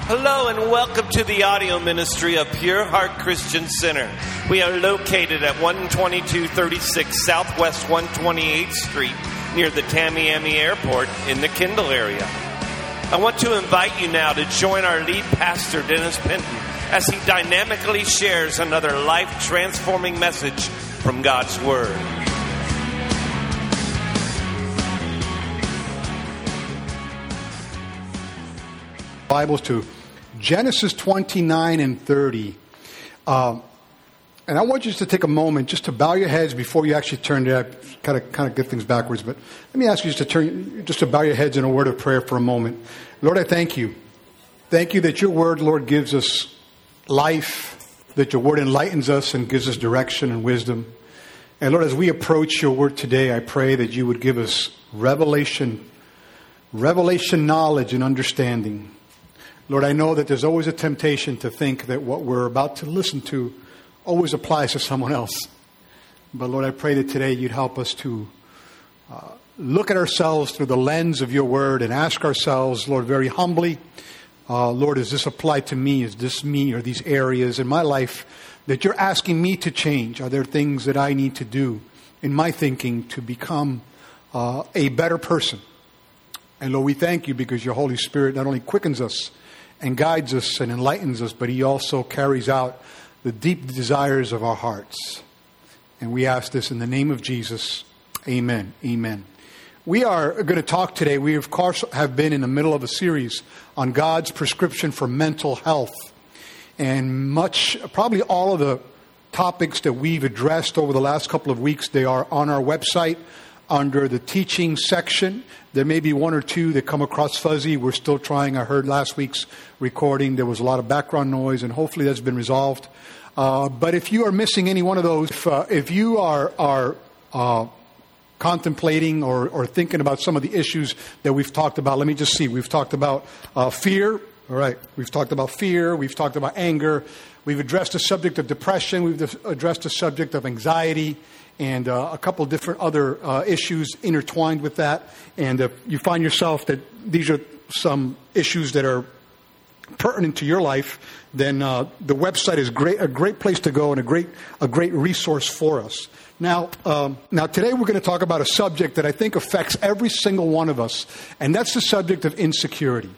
Hello and welcome to the audio ministry of Pure Heart Christian Center. We are located at 12236 Southwest 128th Street near the Tamiami Airport in the Kendall area. I want to invite you now to join our lead pastor, Dennis Penton, as he dynamically shares another life-transforming message from God's Word. Bibles to Genesis 29 and 30. And I want you to take a moment just to bow your heads before you actually turn to that. Kind of get things backwards. But let me ask you just to bow your heads in a word of prayer for a moment. Lord, I thank you. Thank you that your word, Lord, gives us life, that your word enlightens us and gives us direction and wisdom. And Lord, as we approach your word today, I pray that you would give us revelation knowledge and understanding. Lord, I know that there's always a temptation to think that what we're about to listen to always applies to someone else. But Lord, I pray that today you'd help us to look at ourselves through the lens of your word and ask ourselves, Lord, very humbly, Lord, does this apply to me? Is this me or these areas in my life that you're asking me to change? Are there things that I need to do in my thinking to become a better person? And Lord, we thank you because your Holy Spirit not only quickens us and guides us and enlightens us, but he also carries out the deep desires of our hearts. And we ask this in the name of Jesus. Amen. Amen. We are going to talk today. We, of course, have been in the middle of a series on God's prescription for mental health. And probably all of the topics that we've addressed over the last couple of weeks, they are on our website under the teaching section. There may be one or two that come across fuzzy. We're still trying. I heard last week's recording, there was a lot of background noise, and hopefully that's been resolved. But if you are missing any one of those, if you are contemplating or thinking about some of the issues that we've talked about, let me just see. We've talked about fear. All right. We've talked about fear. We've talked about anger. We've addressed the subject of depression. We've addressed the subject of anxiety. And a couple of different other issues intertwined with that. And if you find yourself that these are some issues that are pertinent to your life, then the website is a great place to go and a great resource for us. Now today we're going to talk about a subject that I think affects every single one of us, and that's the subject of insecurity.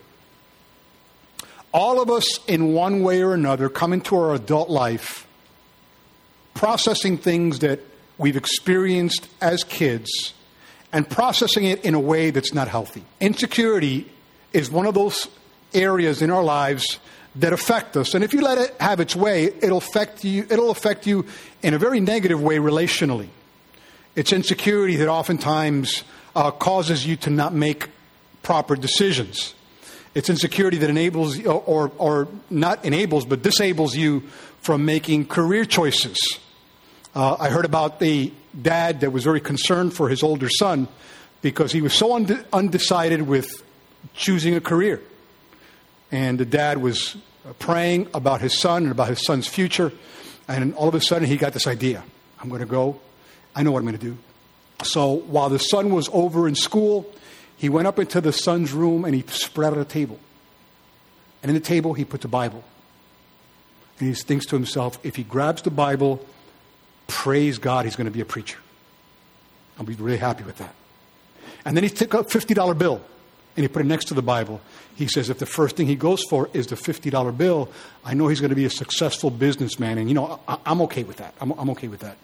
All of us, in one way or another, come into our adult life processing things that we've experienced as kids and processing it in a way that's not healthy. Insecurity is one of those areas in our lives that affect us. And if you let it have its way, it'll affect you in a very negative way relationally. It's insecurity that oftentimes causes you to not make proper decisions. It's insecurity that enables or not enables, but disables you from making career choices. I heard about the dad that was very concerned for his older son because he was so undecided with choosing a career. And the dad was praying about his son and about his son's future. And all of a sudden he got this idea. I'm going to go. I know what I'm going to do. So while the son was over in school, he went up into the son's room and he spread out a table. And in the table he put the Bible. And he thinks to himself, if he grabs the Bible, praise God, he's going to be a preacher. I'll be really happy with that. And then he took a $50 bill and he put it next to the Bible. He says if the first thing he goes for is the $50 bill, I know he's going to be a successful businessman. And, I'm okay with that. I'm okay with that.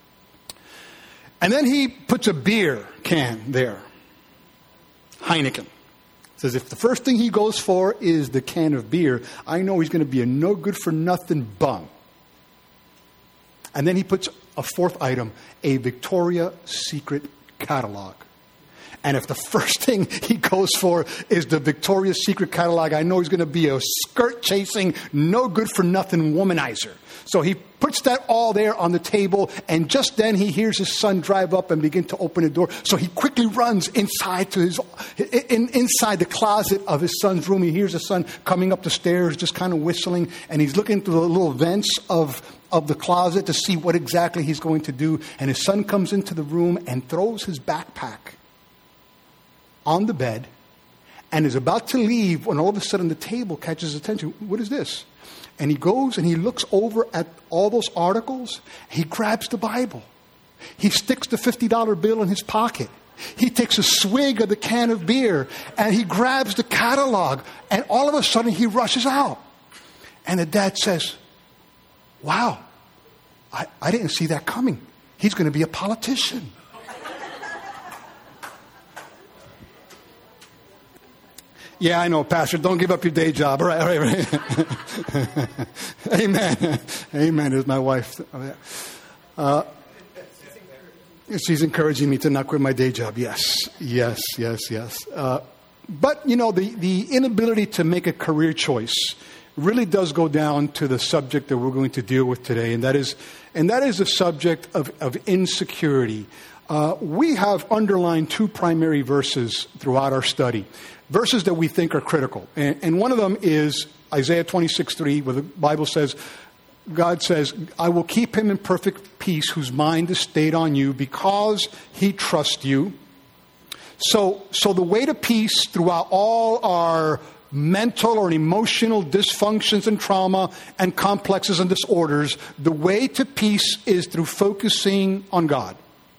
And then he puts a beer can there. Heineken. Says if the first thing he goes for is the can of beer, I know he's going to be a no good for nothing bum. And then he puts a fourth item, a Victoria's Secret catalog. And if the first thing he goes for is the Victoria's Secret catalog, I know he's going to be a skirt-chasing, no-good-for-nothing womanizer. So he puts that all there on the table, and just then he hears his son drive up and begin to open the door. So he quickly runs inside to inside the closet of his son's room. He hears his son coming up the stairs, just kind of whistling, and he's looking through the little vents of the closet to see what exactly he's going to do. And his son comes into the room and throws his backpack on the bed and is about to leave when all of a sudden the table catches his attention. What is this? And he goes and he looks over at all those articles. He grabs the Bible. He sticks the $50 bill in his pocket. He takes a swig of the can of beer and he grabs the catalog, and all of a sudden he rushes out. And the dad says, wow, I didn't see that coming. He's going to be a politician. Yeah, I know, Pastor. Don't give up your day job. All right. Amen. Amen is my wife. She's encouraging me to not quit my day job. Yes. But, the inability to make a career choice really does go down to the subject that we're going to deal with today, and that is the subject of insecurity. We have underlined two primary verses throughout our study, verses that we think are critical. And one of them is Isaiah 26:3, where the Bible says, God says, I will keep him in perfect peace whose mind is stayed on you because he trusts you. So the way to peace throughout all our mental or emotional dysfunctions and trauma and complexes and disorders, the way to peace is through focusing on God.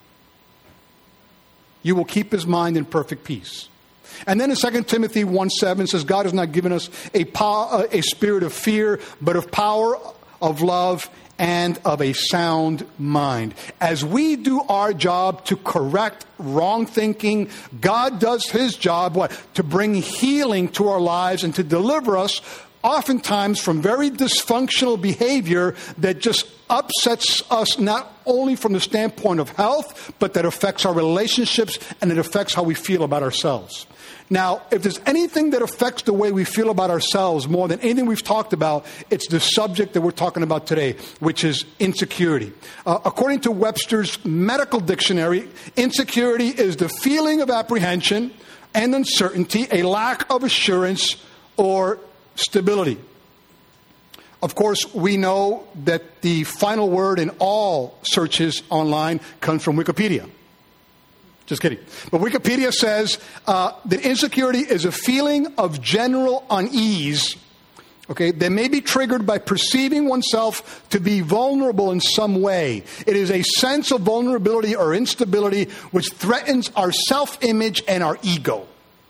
You will keep his mind in perfect peace. And then in 2 Timothy 1:7 says, God has not given us a spirit of fear, but of power, of love, and of a sound mind. As we do our job to correct wrong thinking, God does his job, to bring healing to our lives and to deliver us oftentimes from very dysfunctional behavior that just upsets us, not only from the standpoint of health, but that affects our relationships and it affects how we feel about ourselves. Now, if there's anything that affects the way we feel about ourselves more than anything we've talked about, it's the subject that we're talking about today, which is insecurity. According to Webster's Medical Dictionary, insecurity is the feeling of apprehension and uncertainty, a lack of assurance or stability. Of course, we know that the final word in all searches online comes from Wikipedia. Just kidding. But Wikipedia says that insecurity is a feeling of general unease, that may be triggered by perceiving oneself to be vulnerable in some way. It is a sense of vulnerability or instability which threatens our self-image and our ego.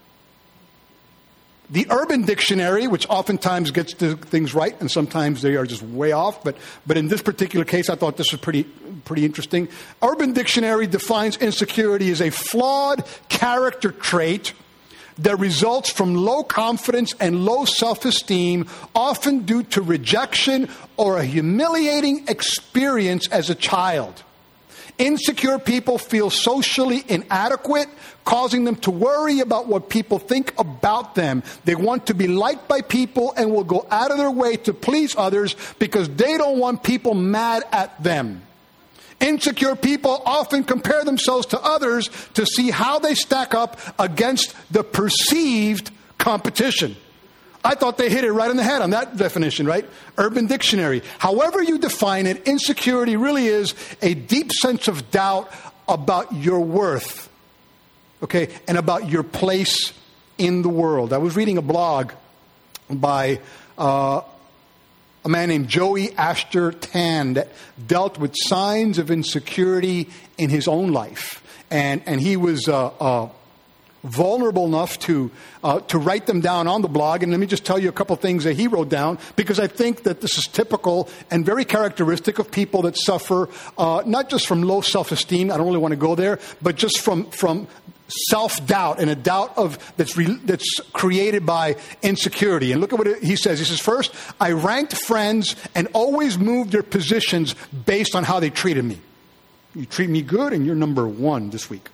The Urban Dictionary, which oftentimes gets the things right and sometimes they are just way off, but in this particular case, I thought this was pretty interesting. Urban Dictionary defines insecurity as a flawed character trait that results from low confidence and low self-esteem, often due to rejection or a humiliating experience as a child. Insecure people feel socially inadequate, causing them to worry about what people think about them. They want to be liked by people and will go out of their way to please others because they don't want people mad at them. Insecure people often compare themselves to others to see how they stack up against the perceived competition. I thought they hit it right on the head on that definition, right? Urban Dictionary. However you define it, insecurity really is a deep sense of doubt about your worth, and about your place in the world. I was reading a blog by a man named Joey Asher Tan that dealt with signs of insecurity in his own life. And he was vulnerable enough to write them down on the blog. And let me just tell you a couple things that he wrote down, because I think that this is typical and very characteristic of people that suffer not just from low self-esteem, I don't really want to go there, but just from self-doubt and a doubt that's created by insecurity. And look at what he says. He says, first, I ranked friends and always moved their positions based on how they treated me. You treat me good and you're number one this week.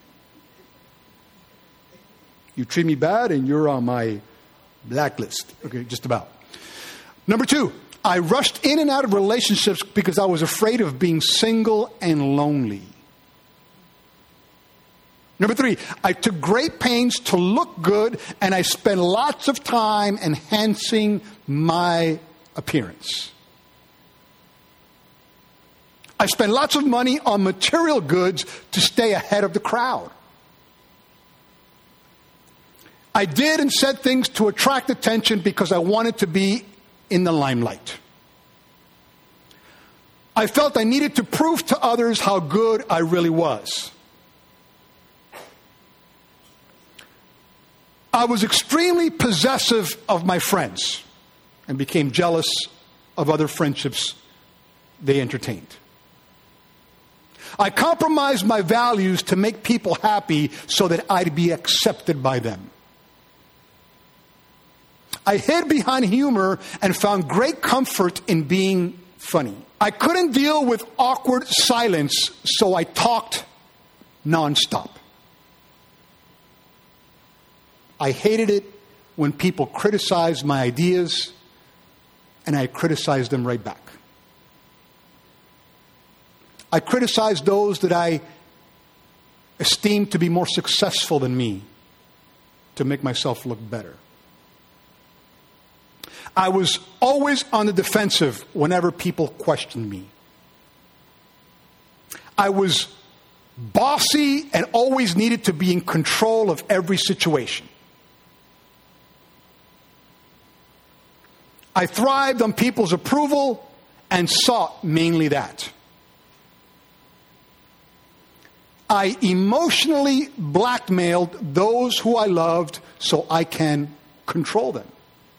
You treat me bad and you're on my blacklist. Just about. Number two, I rushed in and out of relationships because I was afraid of being single and lonely. Number three, I took great pains to look good and I spent lots of time enhancing my appearance. I spent lots of money on material goods to stay ahead of the crowd. I did and said things to attract attention because I wanted to be in the limelight. I felt I needed to prove to others how good I really was. I was extremely possessive of my friends and became jealous of other friendships they entertained. I compromised my values to make people happy so that I'd be accepted by them. I hid behind humor and found great comfort in being funny. I couldn't deal with awkward silence, so I talked nonstop. I hated it when people criticized my ideas, and I criticized them right back. I criticized those that I esteemed to be more successful than me to make myself look better. I was always on the defensive whenever people questioned me. I was bossy and always needed to be in control of every situation. I thrived on people's approval and sought mainly that. I emotionally blackmailed those who I loved so I can control them.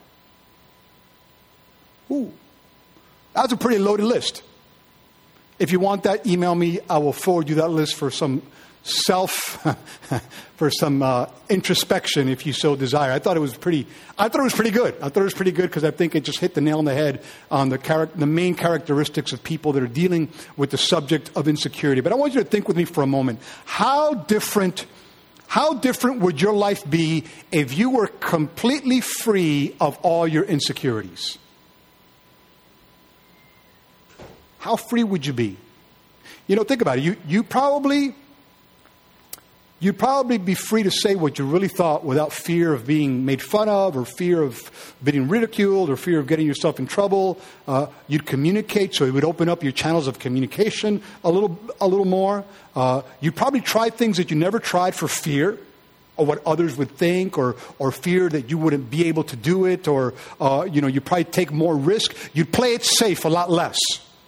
Ooh, that's a pretty loaded list. If you want that, email me. I will forward you that list for some introspection, if you so desire. I thought it was pretty good. I thought it was pretty good because I think it just hit the nail on the head on the main characteristics of people that are dealing with the subject of insecurity. But I want you to think with me for a moment. How different would your life be if you were completely free of all your insecurities? How free would you be? Think about it. You'd probably be free to say what you really thought without fear of being made fun of, or fear of being ridiculed, or fear of getting yourself in trouble. You'd communicate, so it would open up your channels of communication a little more. You'd probably try things that you never tried for fear of what others would think, or fear that you wouldn't be able to do it, or you'd probably take more risk. You'd play it safe a lot less.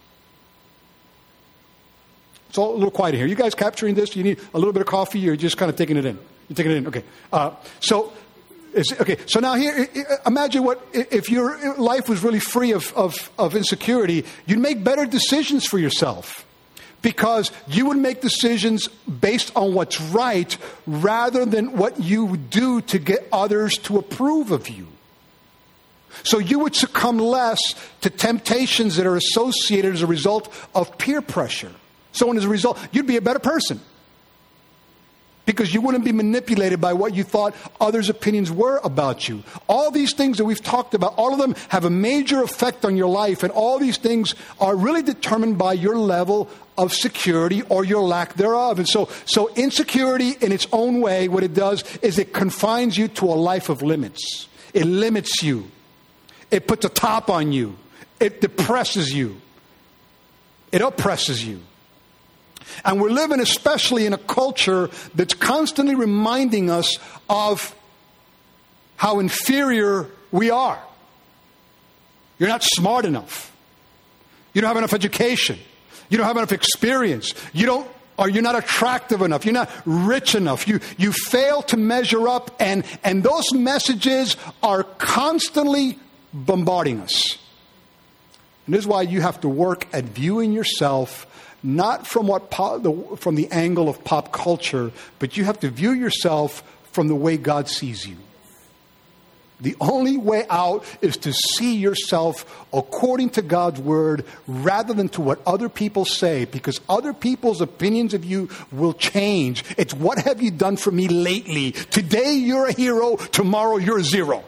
It's all a little quiet here. You guys capturing this? You need a little bit of coffee? You're just kind of taking it in. You're taking it in. Okay. So now here, imagine what if your life was really free of insecurity. You'd make better decisions for yourself because you would make decisions based on what's right rather than what you would do to get others to approve of you. So you would succumb less to temptations that are associated as a result of peer pressure. So as a result, you'd be a better person because you wouldn't be manipulated by what you thought others' opinions were about you. All these things that we've talked about, all of them have a major effect on your life, and all these things are really determined by your level of security or your lack thereof. And so insecurity in its own way, what it does is it confines you to a life of limits. It limits you. It puts a top on you. It depresses you. It oppresses you. And we're living especially in a culture that's constantly reminding us of how inferior we are. You're not smart enough. You don't have enough education. You don't have enough experience. You're not attractive enough. You're not rich enough. You fail to measure up, and those messages are constantly bombarding us. And this is why you have to work at viewing yourself not from from the angle of pop culture, but you have to view yourself from the way God sees you. The only way out is to see yourself according to God's word rather than to what other people say, because other people's opinions of you will change. It's what have you done for me lately? Today you're a hero, tomorrow you're a zero.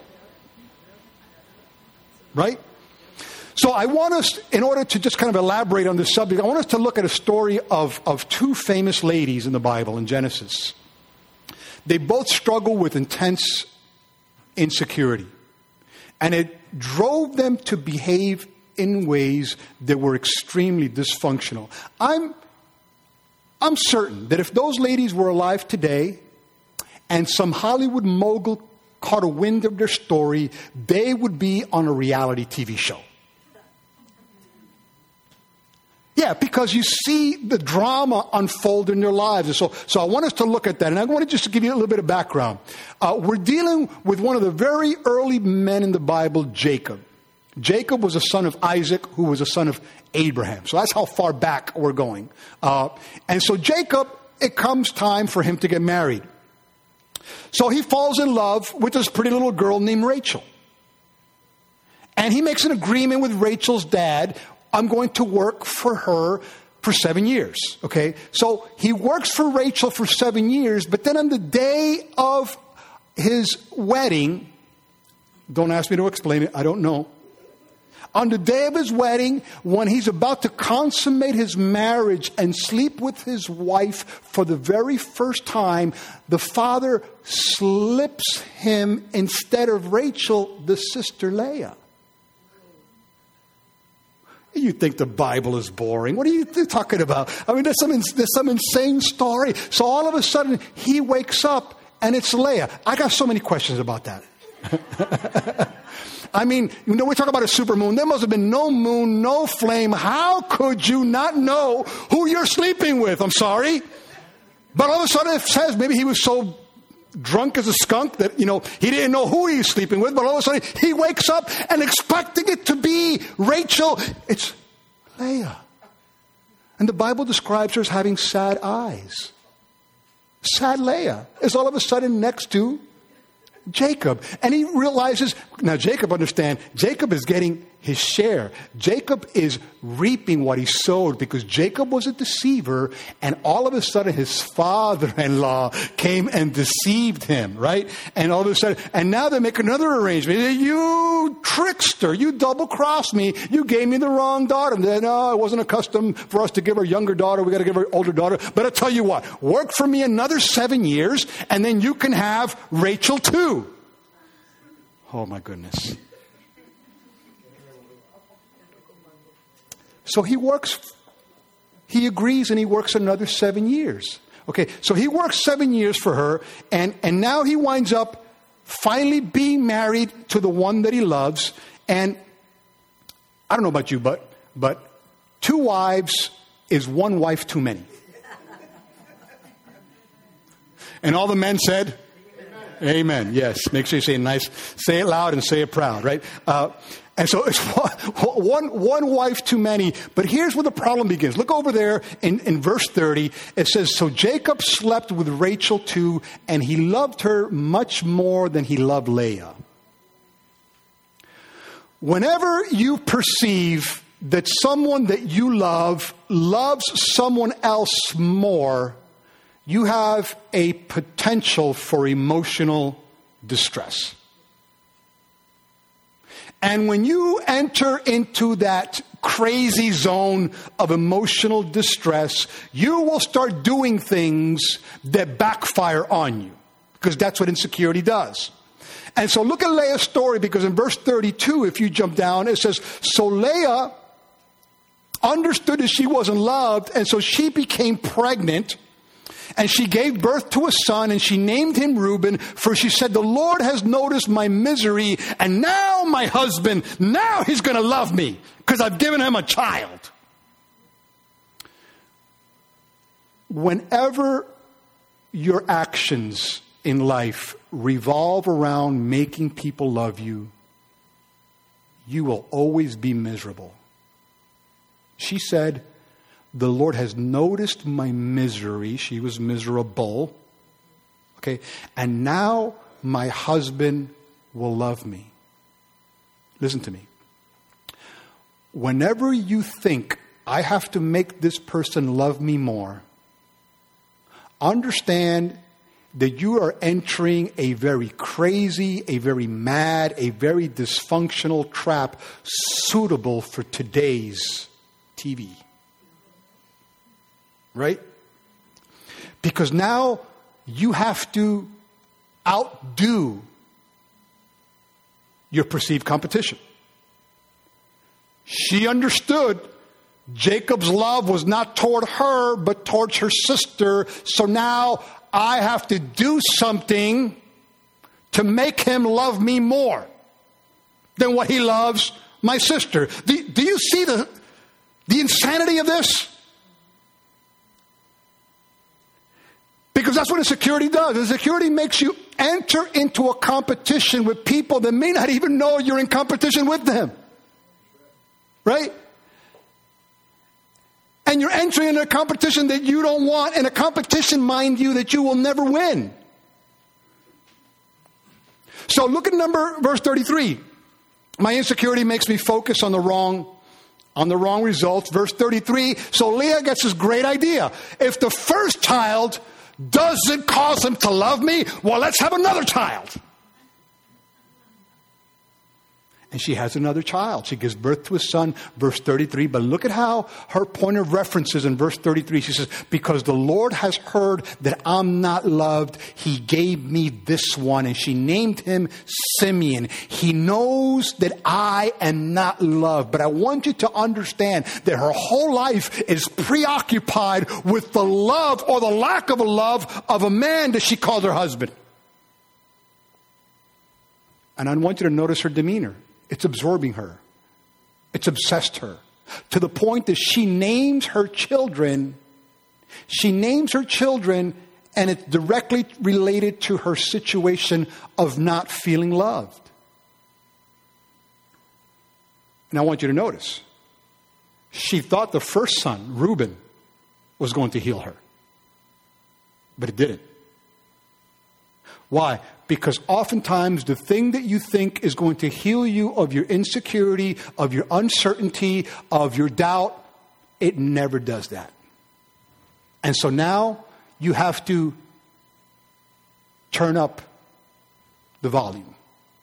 Right? So I want us, in order to just kind of elaborate on this subject, I want us to look at a story of two famous ladies in the Bible, in Genesis. They both struggle with intense insecurity. And it drove them to behave in ways that were extremely dysfunctional. I'm certain that if those ladies were alive today and some Hollywood mogul caught a wind of their story, they would be on a reality TV show. Yeah, because you see the drama unfold in their lives. And so I want us to look at that. And I want to just give you a little bit of background. We're dealing with one of the very early men in the Bible, Jacob. Jacob was a son of Isaac, who was a son of Abraham. So that's how far back we're going. And so Jacob, it comes time for him to get married. So he falls in love with this pretty little girl named Rachel. And he makes an agreement with Rachel's dad. I'm going to work for her for 7 years. Okay? So he works for Rachel for 7 years, but then on the day of his wedding, don't ask me to explain it, I don't know. On the day of his wedding, when he's about to consummate his marriage and sleep with his wife for the very first time, the father slips him, instead of Rachel, the sister Leah. You think the Bible is boring. What are you talking about? I mean, there's some insane story. So all of a sudden, he wakes up and it's Leah. I got so many questions about that. I mean, we talk about a supermoon. There must have been no moon, no flame. How could you not know who you're sleeping with? I'm sorry. But all of a sudden it says maybe he was so drunk as a skunk that, he didn't know who he was sleeping with. But all of a sudden he wakes up and expecting it to be Rachel. It's Leah. And the Bible describes her as having sad eyes. Sad Leah is all of a sudden next to Jacob. And he realizes, now Jacob, understand, Jacob is getting his share. Jacob is reaping what he sowed, because Jacob was a deceiver, and all of a sudden his father-in-law came and deceived him, right? And all of a sudden, and now they make another arrangement. You trickster, you double-crossed me. You gave me the wrong daughter. And then, no, it wasn't a custom for us to give our younger daughter. We got to give our older daughter. But I'll tell you what, work for me another 7 years, and then you can have Rachel too. Oh my goodness. So he agrees, and he works another 7 years. Okay, so he works 7 years for her, and now he winds up finally being married to the one that he loves. And I don't know about you, but 2 wives is 1 wife too many. And all the men said, Amen. Yes. Make sure you say it nice. Say it loud and say it proud, right? And so it's one wife too many. But here's where the problem begins. Look over there in verse 30. It says, so Jacob slept with Rachel too, and he loved her much more than he loved Leah. Whenever you perceive that someone that you love loves someone else more, you have a potential for emotional distress. And when you enter into that crazy zone of emotional distress, you will start doing things that backfire on you, because that's what insecurity does. And so look at Leah's story, because in verse 32, if you jump down, it says, so Leah understood that she wasn't loved, and so she became pregnant. And she gave birth to a son, and she named him Reuben, for she said, the Lord has noticed my misery, and now my husband, now he's going to love me, because I've given him a child. Whenever your actions in life revolve around making people love you, you will always be miserable. She said, the Lord has noticed my misery. She was miserable. Okay. And now my husband will love me. Listen to me. Whenever you think I have to make this person love me more, understand that you are entering a very crazy, a very mad, a very dysfunctional trap suitable for today's TV. Right? Because now you have to outdo your perceived competition. She understood Jacob's love was not toward her, but towards her sister. So now I have to do something to make him love me more than what he loves my sister. Do you see the insanity of this? Because that's what insecurity does. Insecurity makes you enter into a competition with people that may not even know you're in competition with them. Right? And you're entering into a competition that you don't want, and a competition, mind you, that you will never win. So look at verse 33. My insecurity makes me focus on the wrong results. Verse 33, so Leah gets this great idea. If the first child doesn't cause him to love me, well, let's have another child. And she has another child. She gives birth to a son, verse 33. But look at how her point of reference is in verse 33. She says, because the Lord has heard that I'm not loved, he gave me this one. And she named him Simeon. He knows that I am not loved. But I want you to understand that her whole life is preoccupied with the love or the lack of a love of a man that she called her husband. And I want you to notice her demeanor. It's absorbing her. It's obsessed her. To the point that she names her children. She names her children, and it's directly related to her situation of not feeling loved. And I want you to notice. She thought the first son, Reuben, was going to heal her. But it didn't. Why? Because oftentimes the thing that you think is going to heal you of your insecurity, of your uncertainty, of your doubt, it never does that. And so now you have to turn up the volume.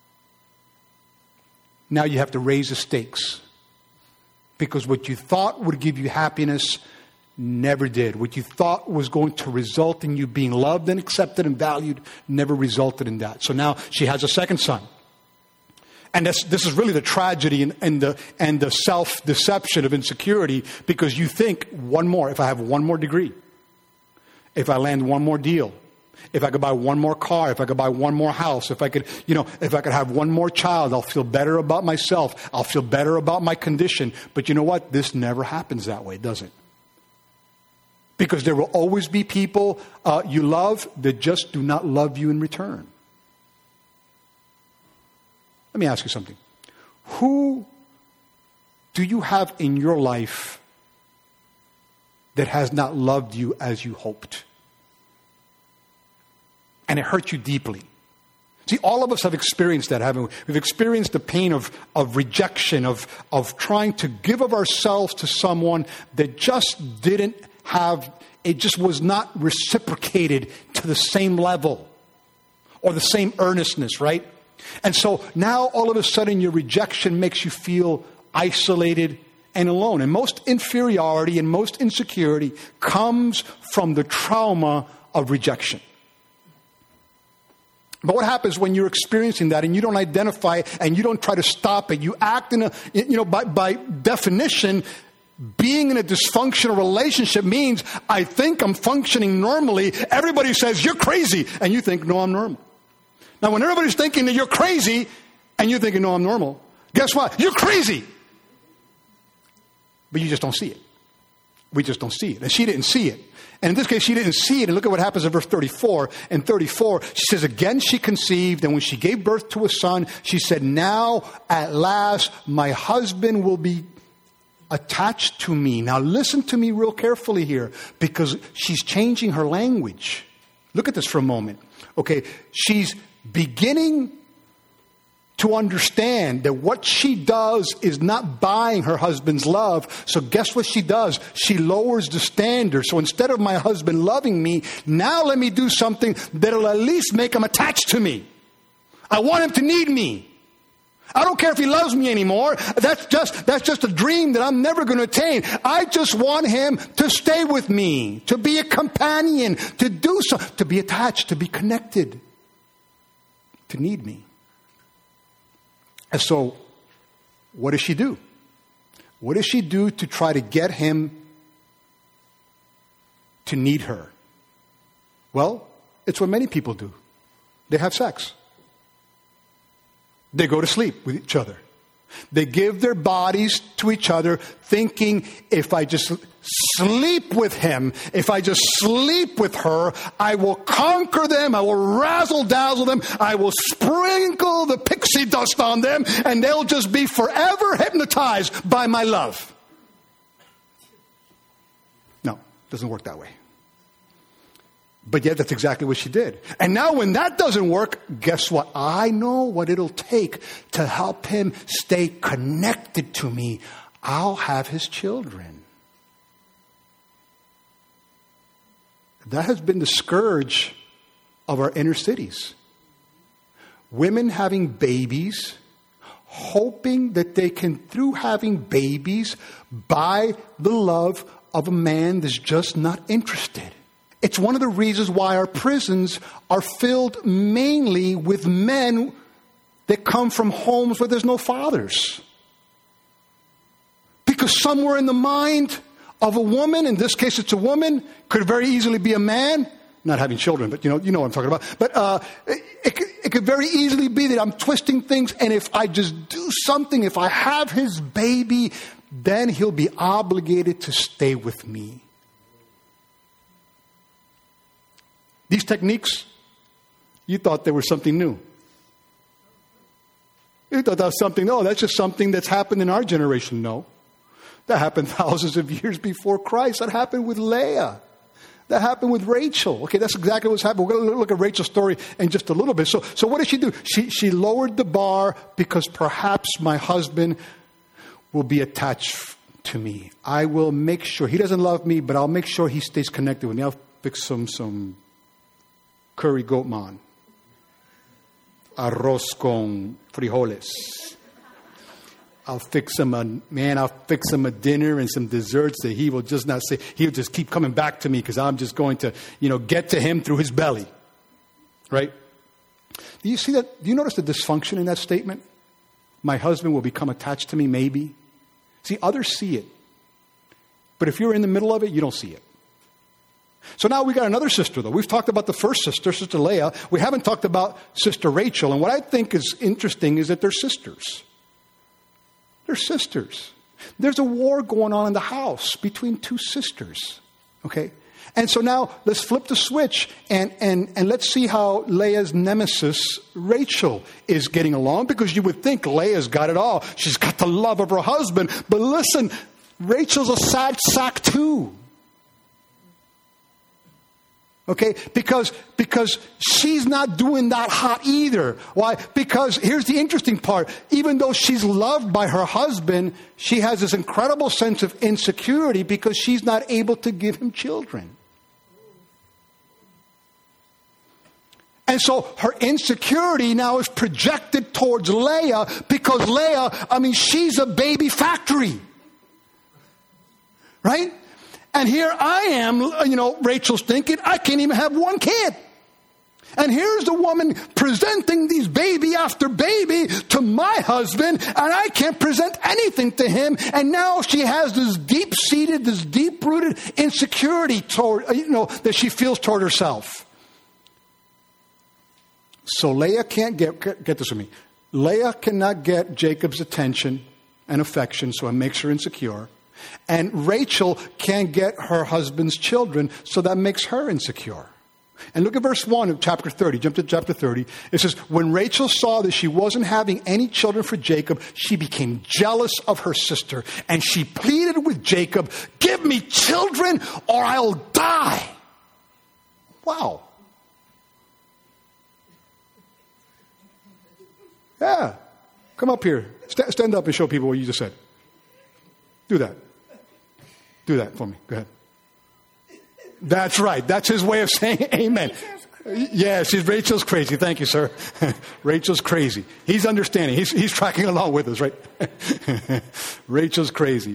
Now you have to raise the stakes. Because what you thought would give you happiness never did. What you thought was going to result in you being loved and accepted and valued never resulted in that. So now she has a second son. And this is really the tragedy and the self-deception of insecurity, because you think one more, if I have one more degree, if I land one more deal, if I could buy one more car, if I could buy one more house, if I could have one more child, I'll feel better about myself. I'll feel better about my condition. But you know what? This never happens that way, does it? Because there will always be people you love that just do not love you in return. Let me ask you something. Who do you have in your life that has not loved you as you hoped? And it hurt you deeply. See, all of us have experienced that, haven't we? We've experienced the pain of rejection, of trying to give of ourselves to someone that just didn't have, it just was not reciprocated to the same level or the same earnestness, right? And so now all of a sudden your rejection makes you feel isolated and alone. And most inferiority and most insecurity comes from the trauma of rejection. But what happens when you're experiencing that and you don't identify it and you don't try to stop it? You act by definition, being in a dysfunctional relationship means I think I'm functioning normally. Everybody says, you're crazy. And you think, no, I'm normal. Now, when everybody's thinking that you're crazy and you're thinking, no, I'm normal, guess what? You're crazy. But you just don't see it. We just don't see it. And she didn't see it. And in this case, she didn't see it. And look at what happens in verse 34. In 34, she says, again she conceived, and when she gave birth to a son, she said, now at last my husband will be attached to me. Now listen to me real carefully here, because she's changing her language. Look at this for a moment. Okay, she's beginning to understand that what she does is not buying her husband's love. So guess what she does? She lowers the standard. So instead of my husband loving me, now let me do something that'll at least make him attached to me. I want him to need me. I don't care if he loves me anymore. That's just a dream that I'm never going to attain. I just want him to stay with me, to be a companion, to do so, to be attached, to be connected, to need me. And so, what does she do? What does she do to try to get him to need her? Well, it's what many people do. They have sex. They go to sleep with each other. They give their bodies to each other, thinking, if I just sleep with him, if I just sleep with her, I will conquer them, I will razzle-dazzle them, I will sprinkle the pixie dust on them, and they'll just be forever hypnotized by my love. No, it doesn't work that way. But yet that's exactly what she did. And now when that doesn't work, guess what? I know what it'll take to help him stay connected to me. I'll have his children. That has been the scourge of our inner cities. Women having babies, hoping that they can, through having babies, buy the love of a man that's just not interested. It's one of the reasons why our prisons are filled mainly with men that come from homes where there's no fathers. Because somewhere in the mind of a woman, in this case it's a woman, could very easily be a man, not having children, but you know what I'm talking about. But it could very easily be that I'm twisting things, and if I just do something, if I have his baby, then he'll be obligated to stay with me. These techniques, you thought they were something new. You thought that was something, no, that's just something that's happened in our generation. No. That happened thousands of years before Christ. That happened with Leah. That happened with Rachel. Okay, that's exactly what's happened. We're going to look at Rachel's story in just a little bit. So what did she do? She lowered the bar because perhaps my husband will be attached to me. I will make sure. He doesn't love me, but I'll make sure he stays connected with me. I'll fix some curry goat man. Arroz con frijoles. I'll fix him a dinner and some desserts that he will just not say. He'll just keep coming back to me because I'm just going to, get to him through his belly. Right? Do you see that? Do you notice the dysfunction in that statement? My husband will become attached to me, maybe. See, others see it. But if you're in the middle of it, you don't see it. So now we got another sister, though. We've talked about the first sister, Sister Leah. We haven't talked about Sister Rachel. And what I think is interesting is that they're sisters. They're sisters. There's a war going on in the house between two sisters. Okay? And so now let's flip the switch and let's see how Leah's nemesis, Rachel, is getting along. Because you would think Leah's got it all. She's got the love of her husband. But listen, Rachel's a sad sack too. Okay, because she's not doing that hot either. Why? Because here's the interesting part. Even though she's loved by her husband, she has this incredible sense of insecurity because she's not able to give him children. And so her insecurity now is projected towards Leah because Leah, she's a baby factory. Right? And here I am, Rachel's thinking, I can't even have one kid. And here's the woman presenting these baby after baby to my husband, and I can't present anything to him. And now she has this deep-seated, this deep-rooted insecurity toward, that she feels toward herself. So Leah can't get this with me. Leah cannot get Jacob's attention and affection, so it makes her insecure. And Rachel can't get her husband's children, so that makes her insecure. And look at verse 1 of chapter 30. Jump to chapter 30. It says, when Rachel saw that she wasn't having any children for Jacob, she became jealous of her sister. And she pleaded with Jacob, give me children or I'll die. Wow. Yeah. Come up here. Stand up and show people what you just said. Do that. Do that for me. Go ahead. That's right. That's his way of saying amen. Yes, Rachel's crazy. Thank you, sir. Rachel's crazy. He's understanding. He's tracking along with us, right? Rachel's crazy.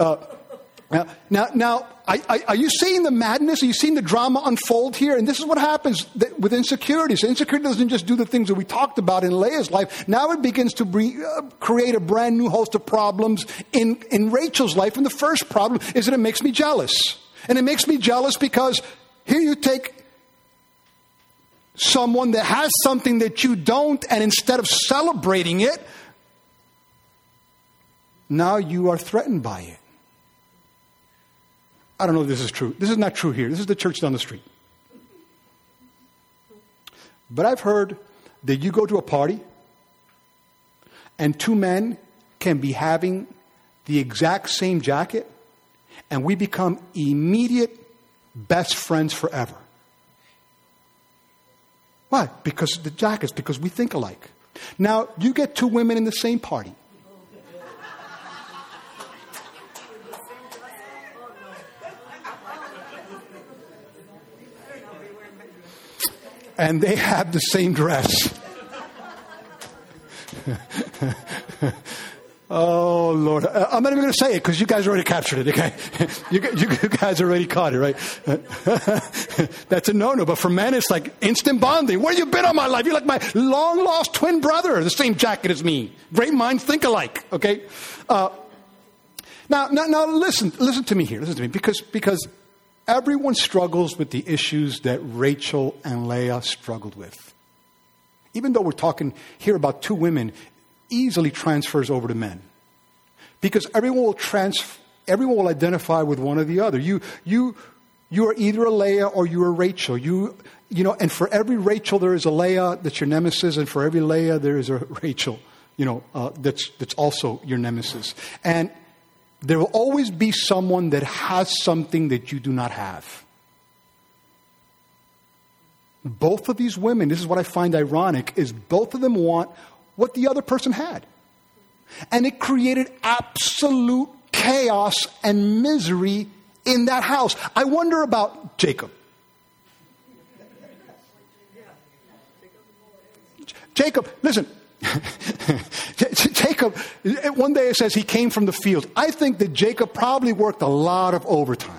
Now, are you seeing the madness? Are you seeing the drama unfold here? And this is what happens with insecurity. So insecurity doesn't just do the things that we talked about in Leah's life. Now it begins to create a brand new host of problems in Rachel's life. And the first problem is that it makes me jealous. And it makes me jealous because here you take someone that has something that you don't, and instead of celebrating it, now you are threatened by it. I don't know if this is true. This is not true here. This is the church down the street. But I've heard that you go to a party and two men can be having the exact same jacket and we become immediate best friends forever. Why? Because the jackets, because we think alike. Now, you get two women in the same party. And they have the same dress. Oh, Lord. I'm not even going to say it because you guys already captured it, okay? You guys already caught it, right? That's a no-no. But for men, it's like instant bonding. Where you been all my life? You're like my long-lost twin brother. The same jacket as me. Great minds think alike, okay? Now, listen to me here. Listen to me. Because everyone struggles with the issues that Rachel and Leah struggled with. Even though we're talking here about two women, easily transfers over to men. Because everyone will identify with one or the other. You are either a Leah or you are Rachel. You know, and for every Rachel there is a Leah that's your nemesis, and for every Leah there is a Rachel, that's also your nemesis. And there will always be someone that has something that you do not have. Both of these women, this is what I find ironic, is both of them want what the other person had. And it created absolute chaos and misery in that house. I wonder about Jacob. Jacob, listen. Jacob, one day it says he came from the field. I think that Jacob probably worked a lot of overtime.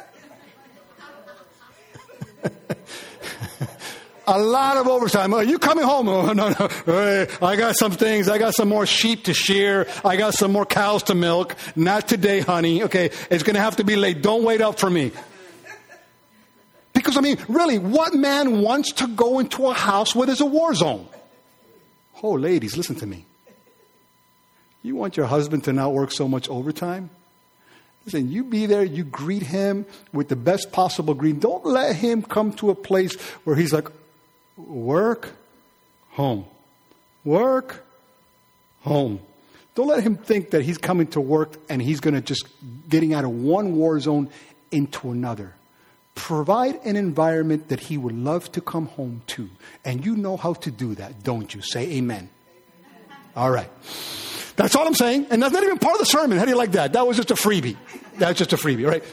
A lot of overtime. Are you coming home? Oh, no. Hey, I got some things. I got some more sheep to shear. I got some more cows to milk. Not today, honey. Okay, it's going to have to be late. Don't wait up for me. Because, really, what man wants to go into a house where there's a war zone? Oh, ladies, listen to me. You want your husband to not work so much overtime? Listen, you be there, you greet him with the best possible greeting. Don't let him come to a place where he's like, work, home. Work, home. Don't let him think that he's coming to work and he's going to just getting out of one war zone into another. Provide an environment that he would love to come home to. And you know how to do that, don't you? Say amen. All right. That's all I'm saying. And that's not even part of the sermon. How do you like that? That was just a freebie. That's just a freebie, right?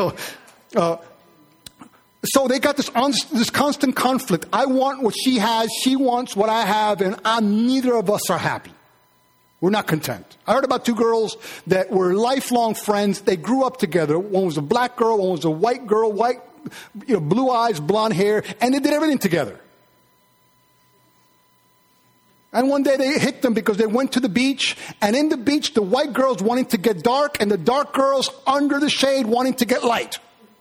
So they got this constant conflict. I want what she has. She wants what I have. And neither of us are happy. We're not content. I heard about two girls that were lifelong friends. They grew up together. One was a black girl. One was a white girl. Blue eyes, blonde hair. And they did everything together. And one day they hit them because they went to the beach. And in the beach, the white girls wanting to get dark. And the dark girls under the shade wanting to get light.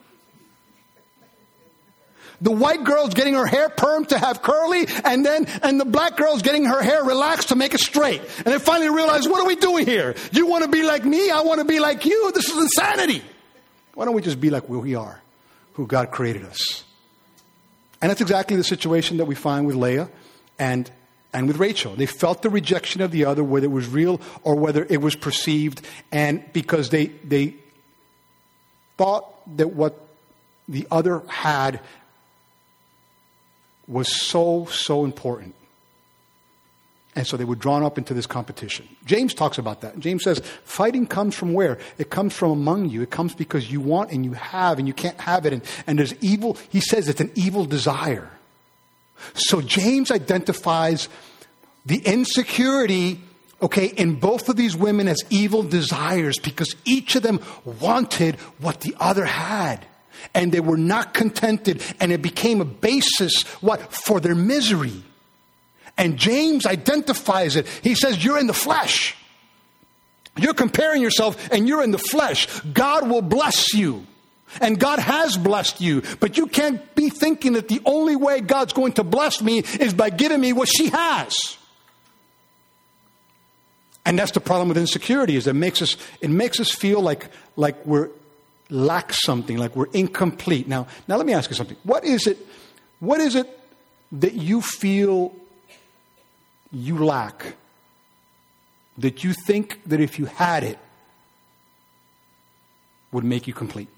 The white girl's getting her hair permed to have curly, and the black girl's getting her hair relaxed to make it straight. And they finally realize, what are we doing here? You want to be like me? I want to be like you. This is insanity. Why don't we just be like who we are, who God created us? And that's exactly the situation that we find with Leah and with Rachel. They felt the rejection of the other, whether it was real or whether it was perceived, and because they thought that what the other had was so important. And so they were drawn up into this competition. James talks about that. James says, fighting comes from where? It comes from among you. It comes because you want and you have and you can't have it. And there's evil. He says it's an evil desire. So James identifies the insecurity, in both of these women as evil desires because each of them wanted what the other had. And they were not contented, and it became a basis, for their misery. And James identifies it. He says, you're in the flesh. You're comparing yourself, and you're in the flesh. God will bless you. And God has blessed you. But you can't be thinking that the only way God's going to bless me is by giving me what she has. And that's the problem with insecurity, is it makes us feel like we're lack something, like we're incomplete. Now let me ask you something. What is it that you feel you lack, that you think that if you had it would make you complete?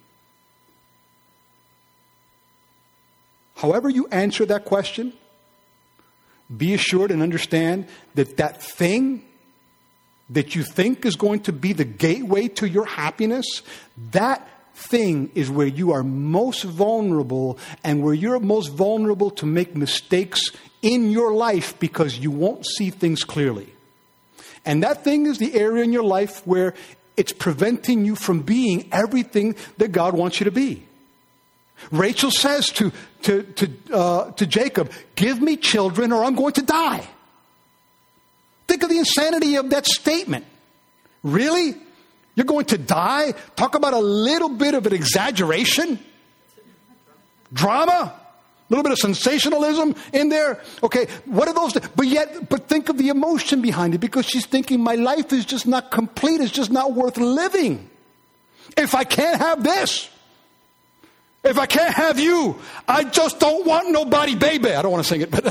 However you answer that question, be assured and understand that thing that you think is going to be the gateway to your happiness, that thing is where you are most vulnerable, and where you're most vulnerable to make mistakes in your life because you won't see things clearly. And that thing is the area in your life where it's preventing you from being everything that God wants you to be. Rachel says to Jacob, give me children or I'm going to die. Think of the insanity of that statement. Really? You're going to die? Talk about a little bit of an exaggeration. Drama? A little bit of sensationalism in there. Okay, what are those? But think of the emotion behind it, because she's thinking, my life is just not complete. It's just not worth living. If I can't have this, if I can't have you, I just don't want nobody, baby. I don't want to sing it, but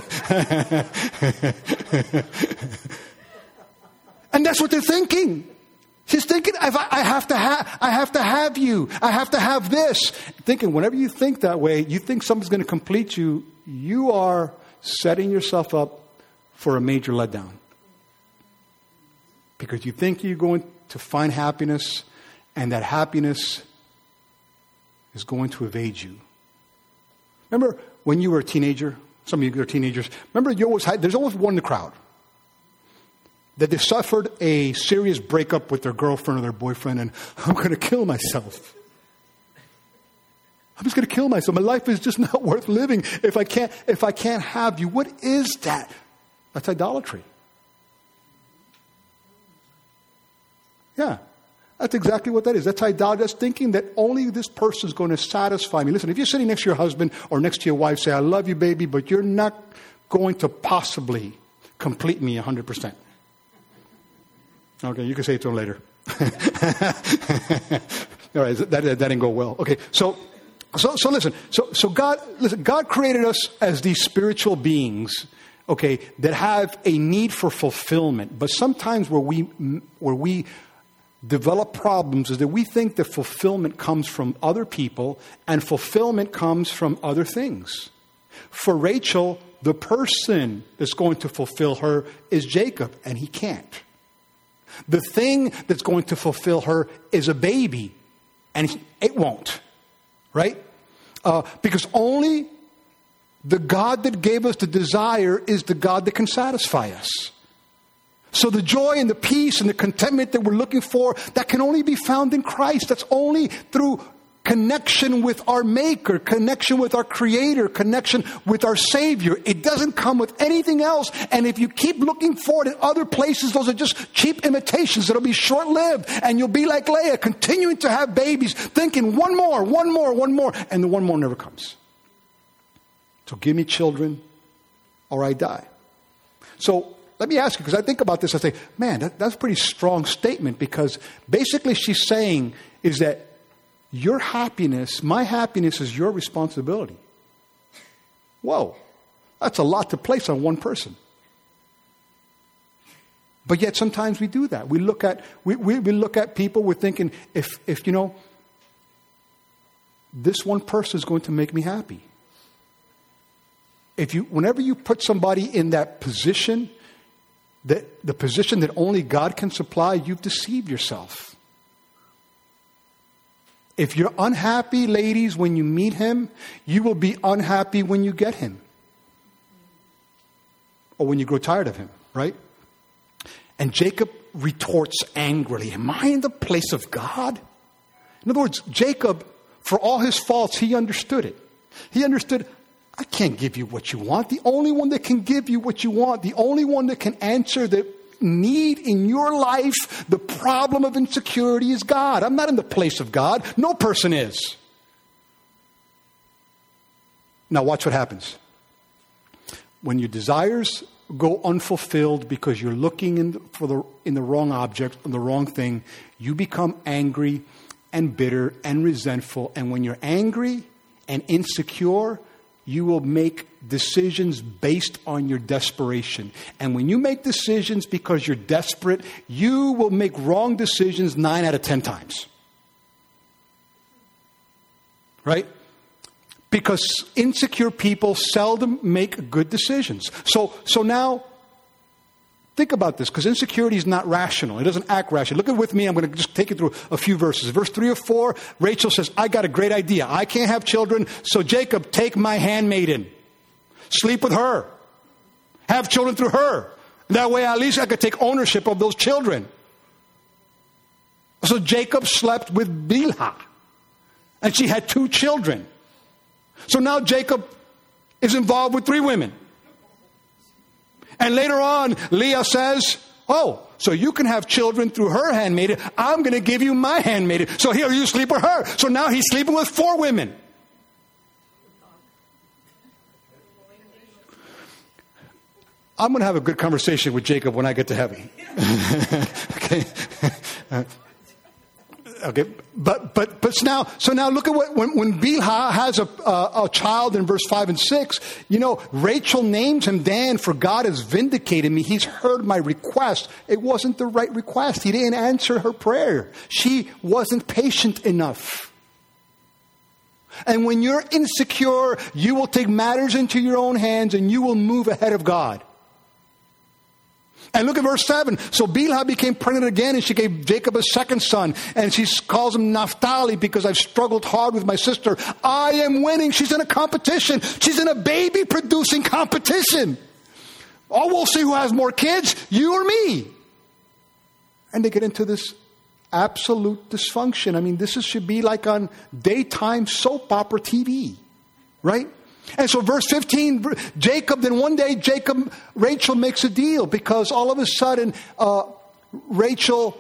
and that's what they're thinking. She's thinking, I have to have you. I have to have this. Thinking, whenever you think that way, you think something's going to complete you, you are setting yourself up for a major letdown. Because you think you're going to find happiness, and that happiness is going to evade you. Remember when you were a teenager? Some of you are teenagers. Remember, there's always one in the crowd that they suffered a serious breakup with their girlfriend or their boyfriend, and I'm going to kill myself. I'm just going to kill myself. My life is just not worth living if I can't have you. What is that? That's idolatry. Yeah, that's exactly what that is. That's idolatry. That's thinking that only this person is going to satisfy me. Listen, if you're sitting next to your husband or next to your wife, say, I love you, baby, but you're not going to possibly complete me 100%. Okay, you can say it to him later. All right, that didn't go well. Okay, so listen. So God created us as these spiritual beings, okay, that have a need for fulfillment. But sometimes where we develop problems is that we think that fulfillment comes from other people and fulfillment comes from other things. For Rachel, the person that's going to fulfill her is Jacob, and he can't. The thing that's going to fulfill her is a baby, and it won't, right? Because only the God that gave us the desire is the God that can satisfy us. So the joy and the peace and the contentment that we're looking for, that can only be found in Christ. That's only through connection with our Maker, connection with our Creator, connection with our Savior. It doesn't come with anything else. And if you keep looking for it in other places, those are just cheap imitations that'll be short-lived. And you'll be like Leah, continuing to have babies, thinking one more. And the one more never comes. So give me children or I die. So let me ask you, because I think about this, I say, man, that's a pretty strong statement, because basically she's saying is that your happiness, my happiness, is your responsibility. Whoa, that's a lot to place on one person. But yet sometimes we do that. We look at people, we're thinking, if you know, this one person is going to make me happy. Whenever you put somebody in that position, the position that only God can supply, you've deceived yourself. If you're unhappy, ladies, when you meet him, you will be unhappy when you get him. Or when you grow tired of him, right? And Jacob retorts angrily, am I in the place of God? In other words, Jacob, for all his faults, he understood it. He understood, I can't give you what you want. The only one that can give you what you want, the only one that can answer the need in your life, the problem of insecurity, is God. I'm not in the place of God. No person is. Now watch what happens. When your desires go unfulfilled because you're looking in the wrong object, the wrong thing, you become angry and bitter and resentful. And when you're angry and insecure, you will make decisions based on your desperation. And when you make decisions because you're desperate, you will make wrong decisions 9 out of 10 times. Right? Because insecure people seldom make good decisions. So now, think about this, because insecurity is not rational. It doesn't act rational. Look at it with me. I'm going to just take you through a few verses. Verse 3 or 4, Rachel says, I got a great idea. I can't have children, so Jacob, take my handmaiden. Sleep with her. Have children through her. That way, at least I could take ownership of those children. So Jacob slept with Bilhah. And she had 2 children. So now Jacob is involved with 3 women. And later on, Leah says, oh, so you can have children through her handmaiden. I'm going to give you my handmaiden. So here you sleep with her. So now he's sleeping with 4 women. I'm going to have a good conversation with Jacob when I get to heaven. Okay. Okay, but now look at when Bilhah has a child in verse 5 and 6. Rachel names him Dan, for God has vindicated me. He's heard my request. It wasn't the right request. He didn't answer her prayer. She wasn't patient enough. And when you're insecure, you will take matters into your own hands and you will move ahead of God. And look at verse 7. So Bilhah became pregnant again, and she gave Jacob a second son. And she calls him Naphtali, because I've struggled hard with my sister. I am winning. She's in a competition. She's in a baby-producing competition. Oh, we'll see who has more kids, you or me. And they get into this absolute dysfunction. I mean, should be like on daytime soap opera TV, right? And so verse 15, Rachel makes a deal, because all of a sudden Rachel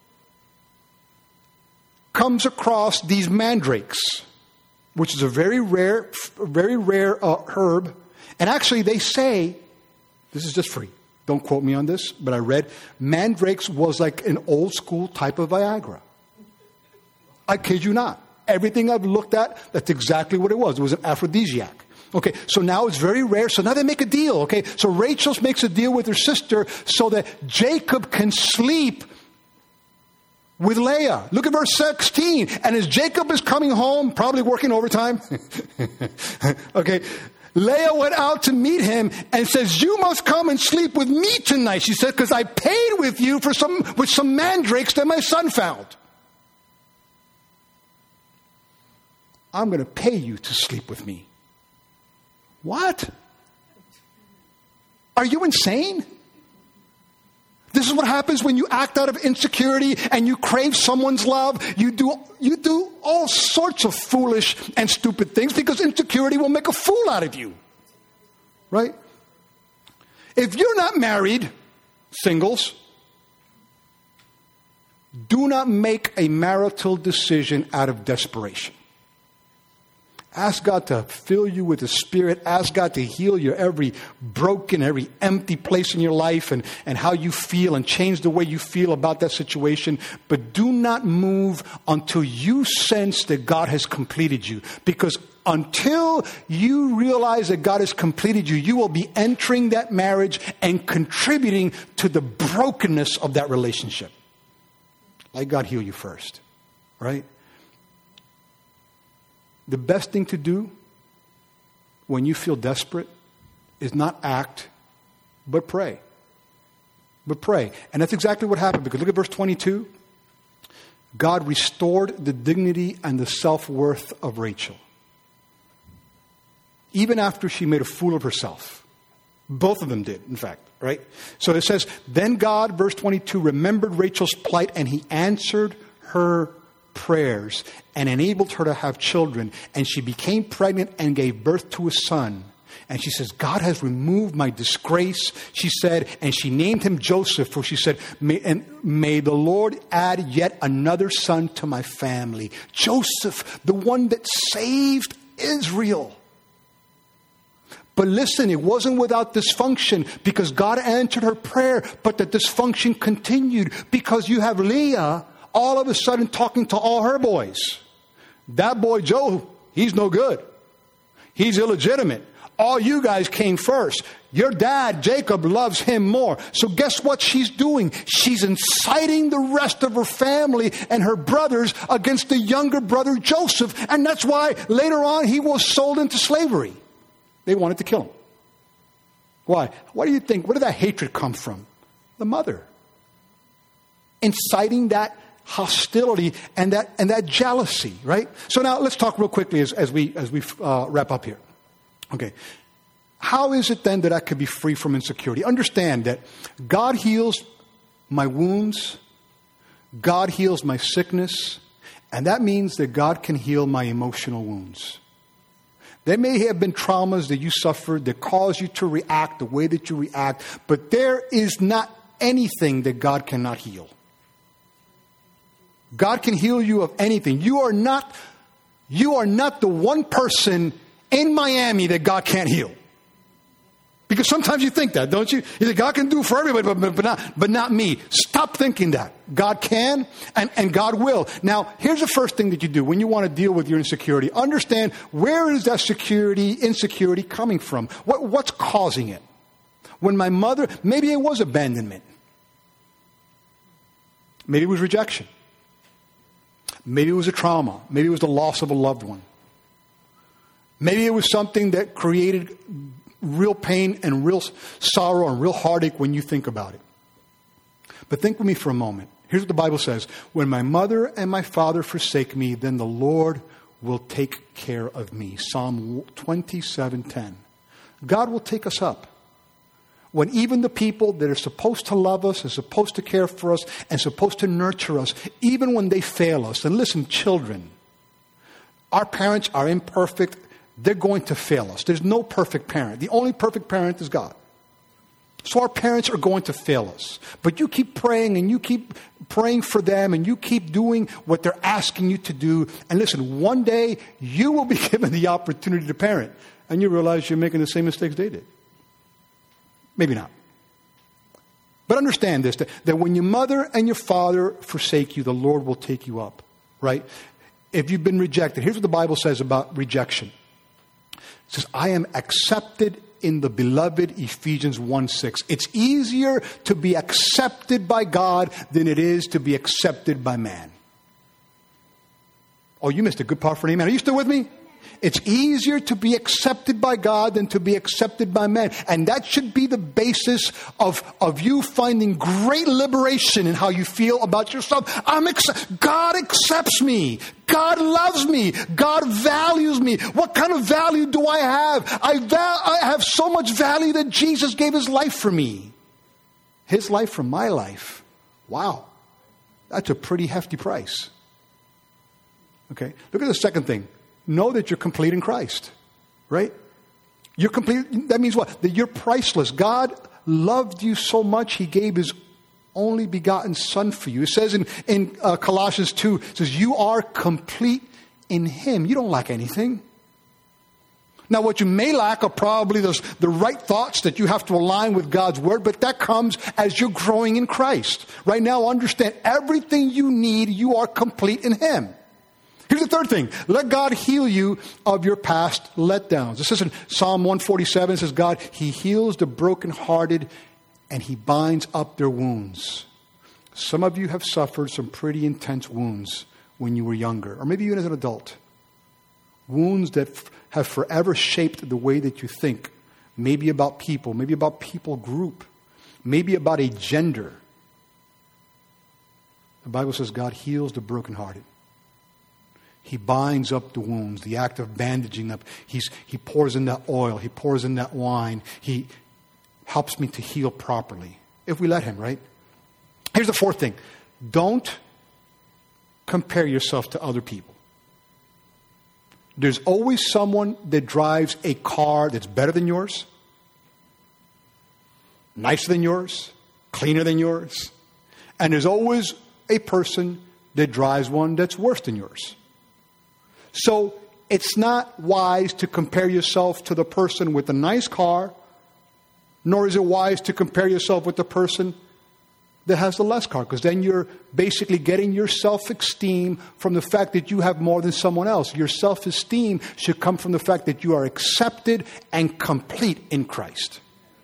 comes across these mandrakes, which is a very rare herb. And actually they say, this is just free, don't quote me on this, but I read mandrakes was like an old school type of Viagra. I kid you not. Everything I've looked at, that's exactly what it was. It was an aphrodisiac. Okay, so now it's very rare. So now they make a deal, okay? So Rachel makes a deal with her sister so that Jacob can sleep with Leah. Look at verse 16. And as Jacob is coming home, probably working overtime, okay, Leah went out to meet him and says, you must come and sleep with me tonight. She said, because I paid with you with some mandrakes that my son found. I'm going to pay you to sleep with me. What? Are you insane? This is what happens when you act out of insecurity and you crave someone's love. You do all sorts of foolish and stupid things because insecurity will make a fool out of you. Right? If you're not married, singles, do not make a marital decision out of desperation. Ask God to fill you with the Spirit. Ask God to heal your every broken, every empty place in your life and how you feel, and change the way you feel about that situation. But do not move until you sense that God has completed you. Because until you realize that God has completed you, you will be entering that marriage and contributing to the brokenness of that relationship. Let God heal you first, right? The best thing to do when you feel desperate is not act, but pray. But pray. And that's exactly what happened, because look at verse 22. God restored the dignity and the self-worth of Rachel, even after she made a fool of herself. Both of them did, in fact, right? So it says, then God, verse 22, remembered Rachel's plight, and he answered her prayers and enabled her to have children. And she became pregnant and gave birth to a son. And she says, God has removed my disgrace, she said, and she named him Joseph, for she said, may the Lord add yet another son to my family. Joseph, the one that saved Israel. But listen, it wasn't without dysfunction because God answered her prayer, but the dysfunction continued because you have Leah all of a sudden talking to all her boys. That boy Joe, he's no good. He's illegitimate. All you guys came first. Your dad, Jacob, loves him more. So guess what she's doing? She's inciting the rest of her family and her brothers against the younger brother Joseph. And that's why later on he was sold into slavery. They wanted to kill him. Why? What do you think? Where did that hatred come from? The mother. Inciting that hostility and that jealousy, right? So now let's talk real quickly as we wrap up here. Okay. How is it then that I could be free from insecurity? Understand that God heals my wounds. God heals my sickness. And that means that God can heal my emotional wounds. There may have been traumas that you suffered that caused you to react the way that you react, but there is not anything that God cannot heal. God can heal you of anything. You are not the one person in Miami that God can't heal. Because sometimes you think that, don't you? You think God can do for everybody, but not me. Stop thinking that. God can and God will. Now, here's the first thing that you do when you want to deal with your insecurity. Understand, where is that insecurity coming from? What's causing it? When my mother, maybe it was abandonment. Maybe it was rejection. Maybe it was a trauma. Maybe it was the loss of a loved one. Maybe it was something that created real pain and real sorrow and real heartache when you think about it. But think with me for a moment. Here's what the Bible says. When my mother and my father forsake me, then the Lord will take care of me. Psalm 27:10. God will take us up. When even the people that are supposed to love us, are supposed to care for us, and supposed to nurture us, even when they fail us. And listen, children, our parents are imperfect. They're going to fail us. There's no perfect parent. The only perfect parent is God. So our parents are going to fail us. But you keep praying and you keep praying for them and you keep doing what they're asking you to do. And listen, one day you will be given the opportunity to parent. And you realize you're making the same mistakes they did. Maybe not. But understand this, that when your mother and your father forsake you, the Lord will take you up. Right? If you've been rejected, here's what the Bible says about rejection. It says, I am accepted in the beloved, Ephesians 1:6. It's easier to be accepted by God than it is to be accepted by man. Oh, you missed a good part for an amen. Are you still with me? It's easier to be accepted by God than to be accepted by man. And that should be the basis of you finding great liberation in how you feel about yourself. God accepts me. God loves me. God values me. What kind of value do I have? I have so much value that Jesus gave his life for me. His life for my life. Wow. That's a pretty hefty price. Okay. Look at the second thing. Know that you're complete in Christ, right? You're complete. That means what? That you're priceless. God loved you so much, he gave his only begotten son for you. It says in Colossians 2, it says, you are complete in him. You don't lack anything. Now, what you may lack are probably the right thoughts that you have to align with God's word, but that comes as you're growing in Christ. Right now, understand, everything you need, you are complete in him. Here's the third thing. Let God heal you of your past letdowns. This is in Psalm 147. It says, God, he heals the brokenhearted and he binds up their wounds. Some of you have suffered some pretty intense wounds when you were younger, or maybe even as an adult. Wounds that have forever shaped the way that you think. Maybe about people group, maybe about a gender. The Bible says God heals the brokenhearted. He binds up the wounds, the act of bandaging up. He pours in that oil. He pours in that wine. He helps me to heal properly. If we let him, right? Here's the fourth thing. Don't compare yourself to other people. There's always someone that drives a car that's better than yours, nicer than yours, cleaner than yours. And there's always a person that drives one that's worse than yours. So it's not wise to compare yourself to the person with the nice car, nor is it wise to compare yourself with the person that has the less car, because then you're basically getting your self-esteem from the fact that you have more than someone else. Your self-esteem should come from the fact that you are accepted and complete in Christ.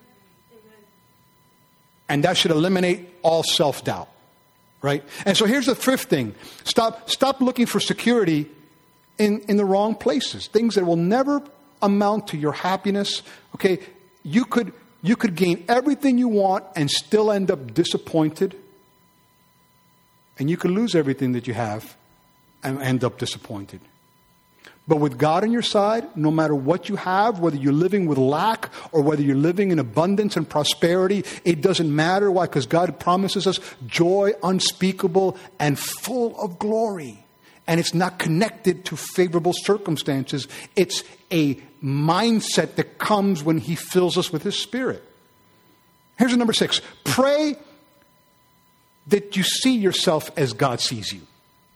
And that should eliminate all self-doubt, right? And so here's the fifth thing. Stop looking for security in the wrong places. Things that will never amount to your happiness. Okay, you could gain everything you want and still end up disappointed. And you could lose everything that you have and end up disappointed. But with God on your side, no matter what you have, whether you're living with lack or whether you're living in abundance and prosperity, it doesn't matter. Why? Because God promises us joy unspeakable and full of glory. And it's not connected to favorable circumstances. It's a mindset that comes when He fills us with His Spirit. Here's number 6. Pray that you see yourself as God sees you.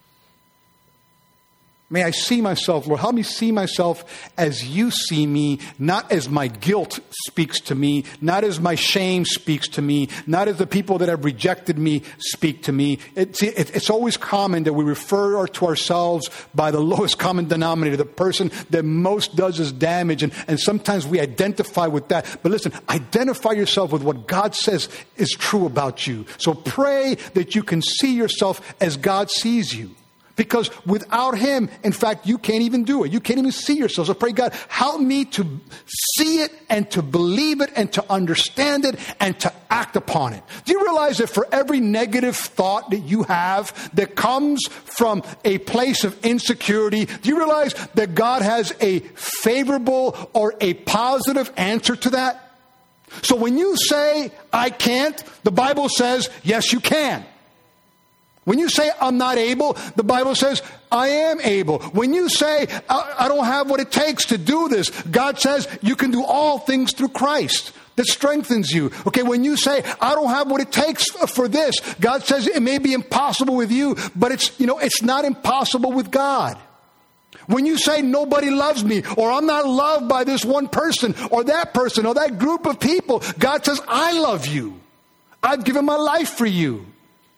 May I see myself, Lord, help me see myself as you see me, not as my guilt speaks to me, not as my shame speaks to me, not as the people that have rejected me speak to me. It's always common that we refer to ourselves by the lowest common denominator, the person that most does us damage, and sometimes we identify with that. But listen, identify yourself with what God says is true about you. So pray that you can see yourself as God sees you. Because without Him, in fact, you can't even do it. You can't even see yourself. So pray, God, help me to see it and to believe it and to understand it and to act upon it. Do you realize that for every negative thought that you have that comes from a place of insecurity, do you realize that God has a favorable or a positive answer to that? So when you say, I can't, the Bible says, yes, you can. When you say, I'm not able, the Bible says, I am able. When you say, I don't have what it takes to do this, God says, you can do all things through Christ that strengthens you. Okay, when you say, I don't have what it takes for this, God says it may be impossible with you, but it's not impossible with God. When you say nobody loves me, or I'm not loved by this one person or that group of people, God says, I love you. I've given my life for you.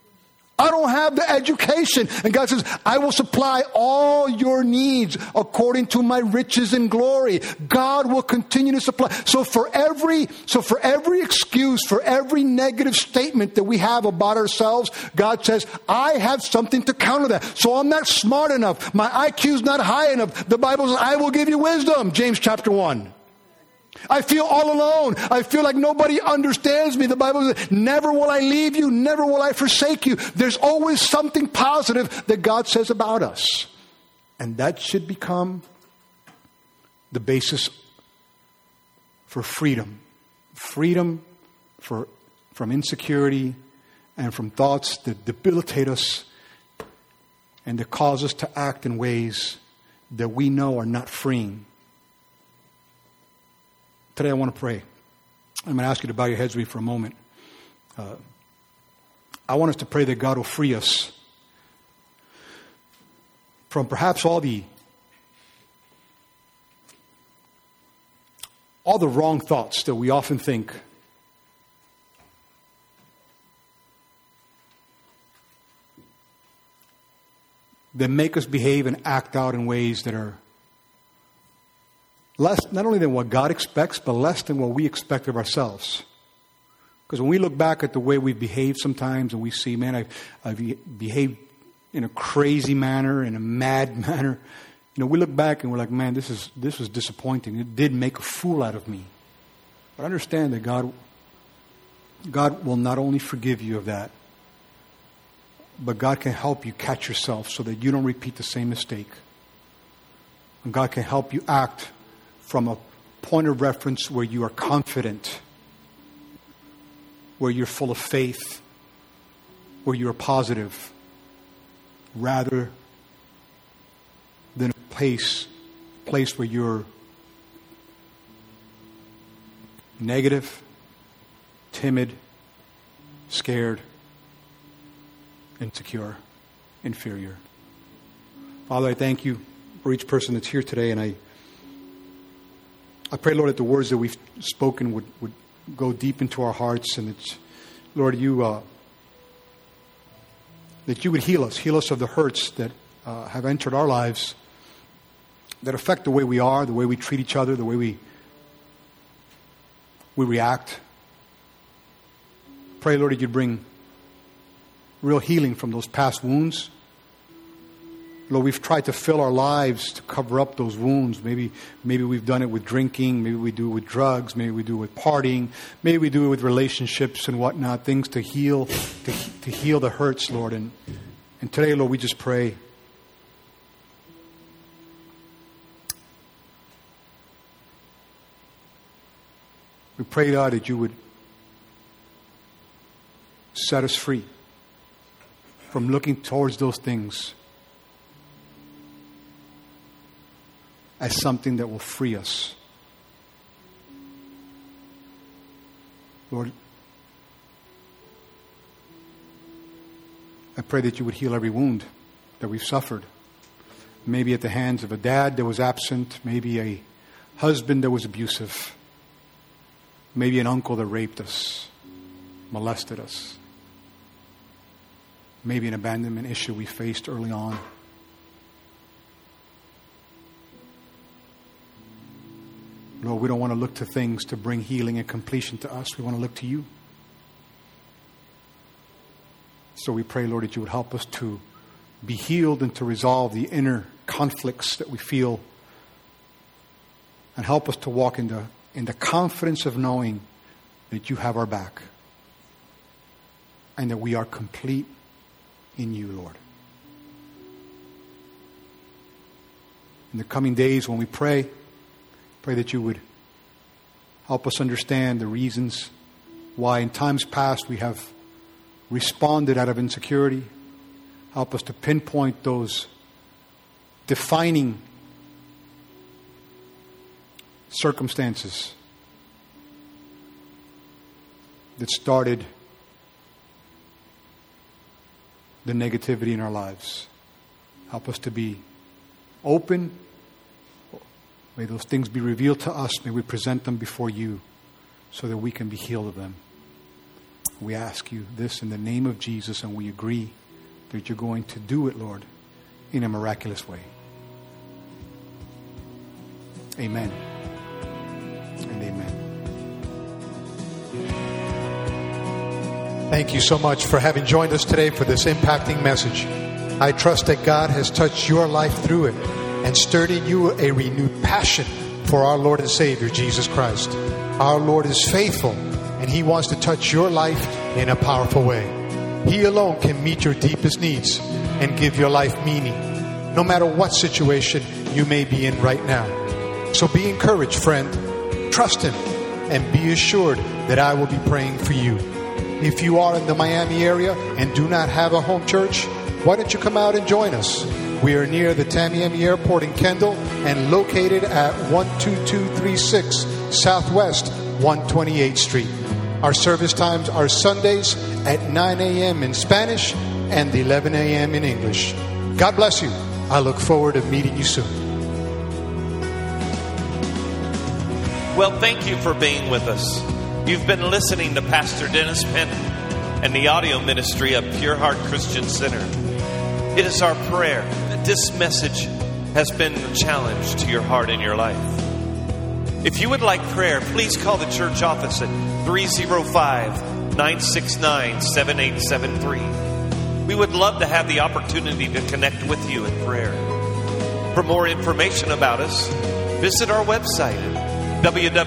I don't have the education. And God says, I will supply all your needs according to my riches and glory. God will continue to supply. So for every excuse, for every negative statement that we have about ourselves, God says, I have something to counter that. So I'm not smart enough. My IQ's not high enough. The Bible says, I will give you wisdom. James chapter 1. I feel all alone. I feel like nobody understands me. The Bible says, never will I leave you, never will I forsake you. There's always something positive that God says about us. And that should become the basis for freedom. Freedom from insecurity and from thoughts that debilitate us and that cause us to act in ways that we know are not freeing. Today I want to pray. I'm going to ask you to bow your heads with me for a moment. I want us to pray that God will free us from perhaps all the wrong thoughts that we often think that make us behave and act out in ways that are less, not only than what God expects, but less than what we expect of ourselves. Because when we look back at the way we've behaved sometimes and we see, man, I've behaved in a crazy manner, in a mad manner. We look back and we're like, man, this was disappointing. It did make a fool out of me. But understand that God will not only forgive you of that, but God can help you catch yourself so that you don't repeat the same mistake. And God can help you act from a point of reference where you are confident, where you're full of faith, where you're positive, rather than a place where you're negative, timid, scared, insecure, inferior. Father, I thank you for each person that's here today. And I pray, Lord, that the words that we've spoken would go deep into our hearts, and that, Lord, that you would heal us of the hurts that have entered our lives, that affect the way we are, the way we treat each other, the way we react. Pray, Lord, that you'd bring real healing from those past wounds. Lord, we've tried to fill our lives to cover up those wounds. Maybe we've done it with drinking. Maybe we do it with drugs. Maybe we do it with partying. Maybe we do it with relationships and whatnot, things to heal the hurts, Lord. And today, Lord, we just pray. We pray, God, that you would set us free from looking towards those things as something that will free us. Lord, I pray that you would heal every wound that we've suffered. Maybe at the hands of a dad that was absent, maybe a husband that was abusive, maybe an uncle that raped us, molested us, maybe an abandonment issue we faced early on. Lord, we don't want to look to things to bring healing and completion to us. We want to look to you. So we pray, Lord, that you would help us to be healed and to resolve the inner conflicts that we feel, and help us to walk in the confidence of knowing that you have our back and that we are complete in you, Lord. In the coming days when we pray that you would help us understand the reasons why in times past we have responded out of insecurity. Help us to pinpoint those defining circumstances that started the negativity in our lives. Help us to be open. May those things be revealed to us. May we present them before you so that we can be healed of them. We ask you this in the name of Jesus, and we agree that you're going to do it, Lord, in a miraculous way. Amen and amen. Thank you so much for having joined us today for this impacting message. I trust that God has touched your life through it and stirred in you a renewed passion for our Lord and Savior, Jesus Christ. Our Lord is faithful, and He wants to touch your life in a powerful way. He alone can meet your deepest needs and give your life meaning, no matter what situation you may be in right now. So be encouraged, friend. Trust Him and be assured that I will be praying for you. If you are in the Miami area and do not have a home church, why don't you come out and join us? We are near the Tamiami Airport in Kendall and located at 12236 Southwest 128th Street. Our service times are Sundays at 9 a.m. in Spanish and 11 a.m. in English. God bless you. I look forward to meeting you soon. Well, thank you for being with us. You've been listening to Pastor Dennis Penn and the audio ministry of Pure Heart Christian Center. It is our prayer that this message has been a challenge to your heart and your life. If you would like prayer, please call the church office at 305-969-7873. We would love to have the opportunity to connect with you in prayer. For more information about us, visit our website at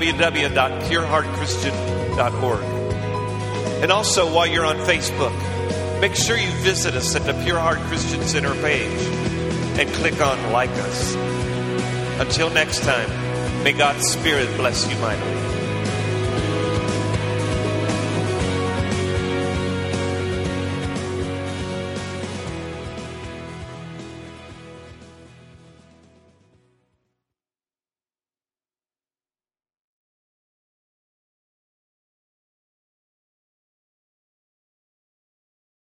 www.pureheartchristian.org. And also, while you're on Facebook, make sure you visit us at the Pure Heart Christian Center page and click on Like Us. Until next time, may God's Spirit bless you mightily.